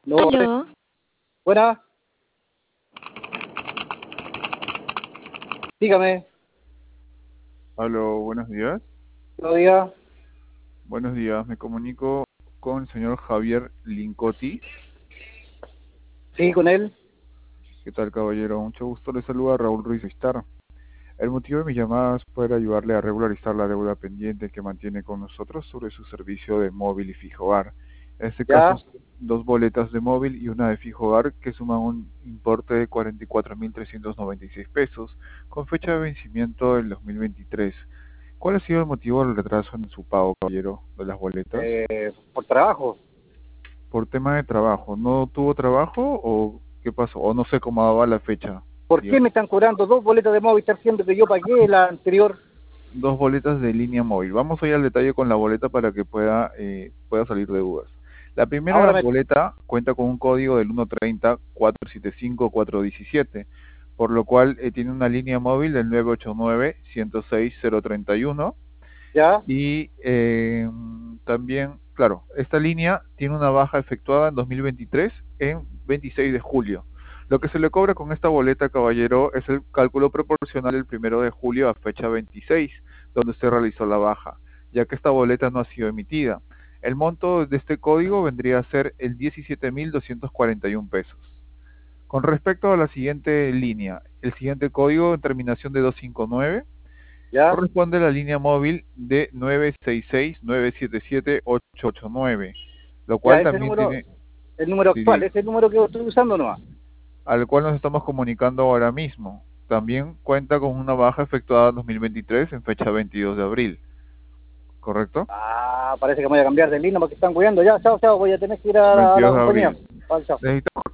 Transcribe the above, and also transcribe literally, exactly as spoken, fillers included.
No, Aló, buena, dígame, Aló, buenos días. todavía, Buenos días, me comunico con el señor Javier Lincotti. sí, con él. ¿Qué tal, caballero? Mucho gusto, le saluda Raúl Ruiz Estar. El motivo de mi llamada es poder ayudarle a regularizar la deuda pendiente que mantiene con nosotros sobre su servicio de móvil y fijo hogar. En este caso, Ya, son dos boletas de móvil y una de fijo hogar que suman un importe de cuarenta y cuatro mil trescientos noventa y seis pesos, con fecha de vencimiento del dos mil veintitrés. ¿Cuál ha sido el motivo del retraso en su pago, caballero, de las boletas? eh, por trabajo. Por tema de trabajo. ¿No tuvo trabajo o qué pasó? O no sé cómo va la fecha. ¿Por qué Digamos. me están cobrando dos boletas de Movistar siendo que yo pagué la anterior? Dos boletas de línea móvil. Vamos a ir al detalle con la boleta para que pueda, eh, pueda salir de dudas. La primera Ahora me... boleta cuenta con un código del uno treinta, cuatrocientos setenta y cinco, cuatrocientos diecisiete, por lo cual eh, tiene una línea móvil del nueve ocho nueve, uno cero seis, cero treinta y uno. Ya, Y eh, también, claro, esta línea tiene una baja efectuada en dos mil veintitrés en veintiséis de julio. Lo que se le cobra con esta boleta, caballero, es el cálculo proporcional del primero de julio a fecha veintiséis, donde se realizó la baja, ya que esta boleta no ha sido emitida. El monto de este código vendría a ser el diecisiete mil doscientos cuarenta y uno pesos. Con respecto a la siguiente línea, el siguiente código en terminación de doscientos cincuenta y nueve ya, corresponde a la línea móvil de nueve seis seis, nueve siete siete, ocho ocho nueve, lo ya, cual ese también número, tiene, el número sí, actual, diga, ese es el número que estoy usando nomás. al cual nos estamos comunicando ahora mismo. También cuenta con una baja efectuada en dos mil veintitrés en fecha veintidós de abril, ¿correcto? Ah, parece que me voy a cambiar de línea porque están cuidando. Ya, chao, chao, voy a tener que ir a la, a la veintidós de compañía. abril. Chao, chao. Necesitamos